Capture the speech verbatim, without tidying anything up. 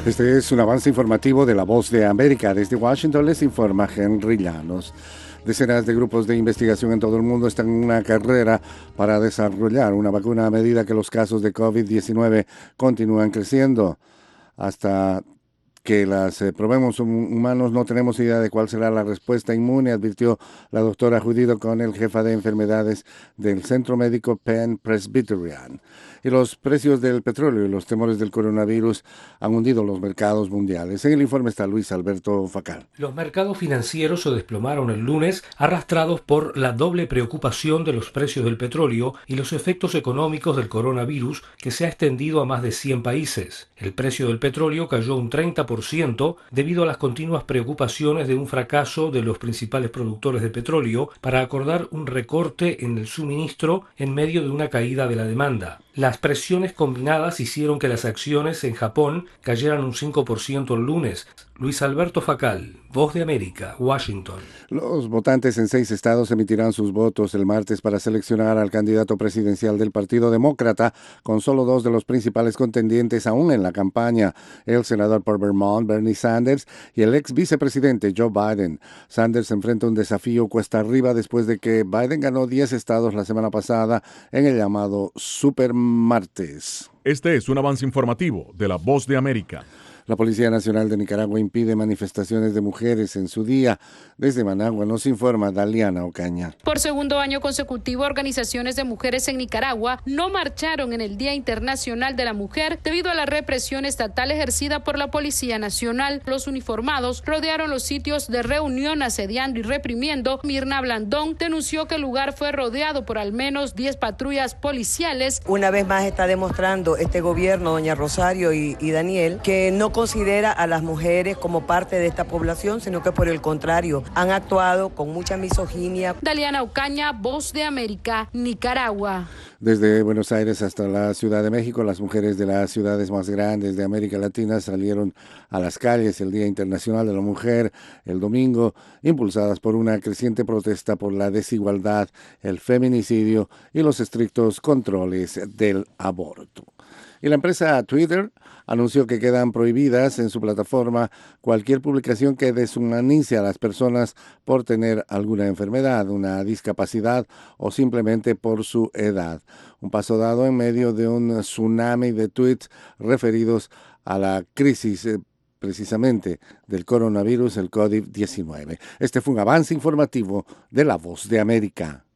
Este es un avance informativo de La Voz de América. Desde Washington les informa Henry Llanos. Decenas de grupos de investigación en todo el mundo están en una carrera para desarrollar una vacuna a medida que los casos de COVID diecinueve continúan creciendo. Hasta que las eh, probemos hum- humanos no tenemos idea de cuál será la respuesta inmune, advirtió la doctora Judith O'Connell, jefa de enfermedades del Centro Médico Penn Presbyterian. Y los precios del petróleo y los temores del coronavirus han hundido los mercados mundiales. En el informe está Luis Alberto Facal. Los mercados financieros se desplomaron el lunes, arrastrados por la doble preocupación de los precios del petróleo y los efectos económicos del coronavirus, que se ha extendido a más de cien países. El precio del petróleo cayó un treinta por ciento debido a las continuas preocupaciones de un fracaso de los principales productores de petróleo para acordar un recorte en el suministro en medio de una caída de la demanda. Las presiones combinadas hicieron que las acciones en Japón cayeran un cinco por ciento el lunes. Luis Alberto Facal, Voz de América, Washington. Los votantes en seis estados emitirán sus votos el martes para seleccionar al candidato presidencial del Partido Demócrata, con solo dos de los principales contendientes aún en la campaña, el senador por Vermont, Bernie Sanders, y el ex vicepresidente Joe Biden. Sanders enfrenta un desafío cuesta arriba después de que Biden ganó diez estados la semana pasada en el llamado Super Martes. Este es un avance informativo de La Voz de América. La Policía Nacional de Nicaragua impide manifestaciones de mujeres en su día. Desde Managua nos informa Daliana Ocaña. Por segundo año consecutivo, organizaciones de mujeres en Nicaragua no marcharon en el Día Internacional de la Mujer debido a la represión estatal ejercida por la Policía Nacional. Los uniformados rodearon los sitios de reunión asediando y reprimiendo. Mirna Blandón denunció que el lugar fue rodeado por al menos diez patrullas policiales. Una vez más está demostrando este gobierno, doña Rosario y, y Daniel, que no considera a las mujeres como parte de esta población, sino que por el contrario, han actuado con mucha misoginia. Daliana Ocaña, Voz de América, Nicaragua. Desde Buenos Aires hasta la Ciudad de México, las mujeres de las ciudades más grandes de América Latina salieron a las calles el Día Internacional de la Mujer el domingo, impulsadas por una creciente protesta por la desigualdad, el feminicidio y los estrictos controles del aborto. Y la empresa Twitter anunció que quedan prohibidas en su plataforma cualquier publicación que deshumanice a las personas por tener alguna enfermedad, una discapacidad o simplemente por su edad. Un paso dado en medio de un tsunami de tweets referidos a la crisis eh, precisamente del coronavirus, el COVID diecinueve. Este fue un avance informativo de La Voz de América.